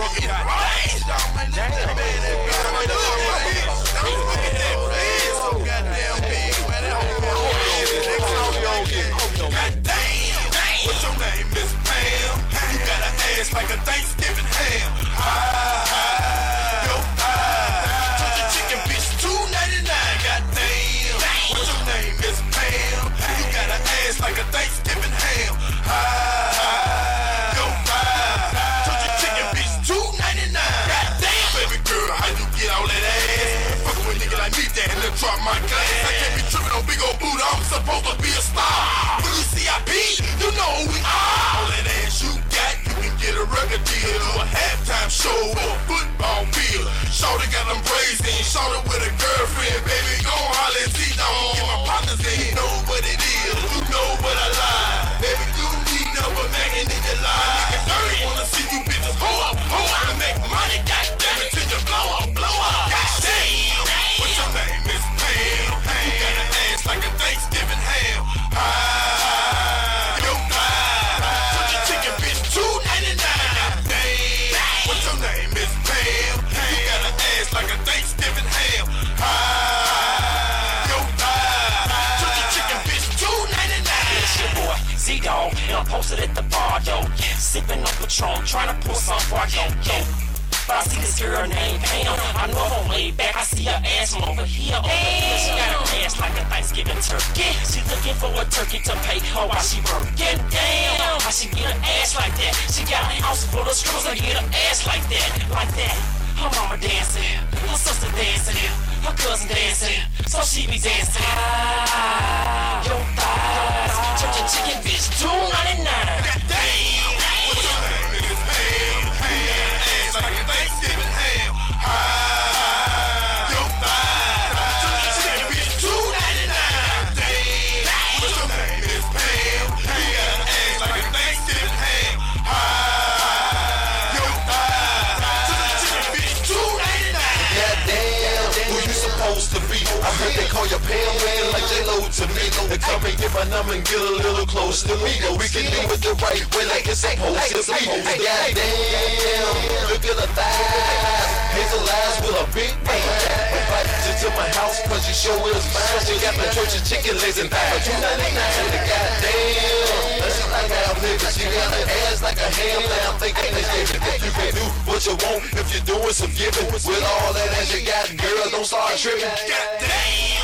get right. Goddamn big, man. Goddamn. What's your name, Miss Pam? You got an ass like a Thanksgiving ham. Yo, Georgia chicken bitch, $2.99. Goddamn. What's your name, Miss Pam? You got an ass like a Thanksgiving ham. Yo, Georgia chicken bitch, $2.99. Goddamn, baby girl, how you get all that ass? Fuck with a nigga like me, damn, then drop my glass. I can't be tripping on big old Buddha, I'm supposed to be a star. Blue CIP, you know who we are. All that ass you got, you can get a record deal or a halftime show or a football field. Shorty got them braids in, shorty with a girlfriend, baby, gon' holler and see, don't get my partners in. You know what it is, you know what I lie. Baby, you need number mackin' in your line. Niggas dirty, wanna see you bitches hoe up, and make money, goddamn it, till you blow up. Goddamn, what's your name, Miss Pam? You got an ass like a Thanksgiving ham. Yo, Georgia chicken bitch, $2.99. Damn, what's your name, Miss Pam? You got an ass like a Thanksgiving ham. Yo, Georgia chicken bitch, $2.99. It's your boy Z-Dog, and I'm posted at the bar, yo. Sipping on Patron, trying to pull some for yo. But I see this girl named Pam. I know her way back. I see her ass from over here. She got an ass like a Thanksgiving turkey. She looking for a turkey to pay her while she working. Damn, how she get her ass like that? She got a house full of screws and get her ass like that. Her mama dancing, her sister dancing, her cousin dancing, so she be dancing. Yo, thighs, church and chicken bitch, $2.99. Goddamn, what's your name, Miss Pam? Ass like a Thanksgiving ham. Yo, Georgia chicken bitch, $2.99. Damn, what's your name, Miss Pam? You got an ass like a Thanksgiving ham. Yo, Georgia chicken bitch, $2.99. Goddamn, who you supposed to be? I heard they call you Pam, man, like J-Lo to me. They come and get my number and get a little close to me. We can do it the right way like it's supposed to be. Goddamn, look at her thighs, hazel eyes with a big bang. Invite you to my house cause you show is fine. She got the Georgia chicken legs and thighs. $2.99. Goddamn, she like our nigga. She got her ass like a ham. Now I'm thinking it's giving. You can do what you want if you're doing some giving. With all that ass you got, girl, don't start tripping. Goddamn.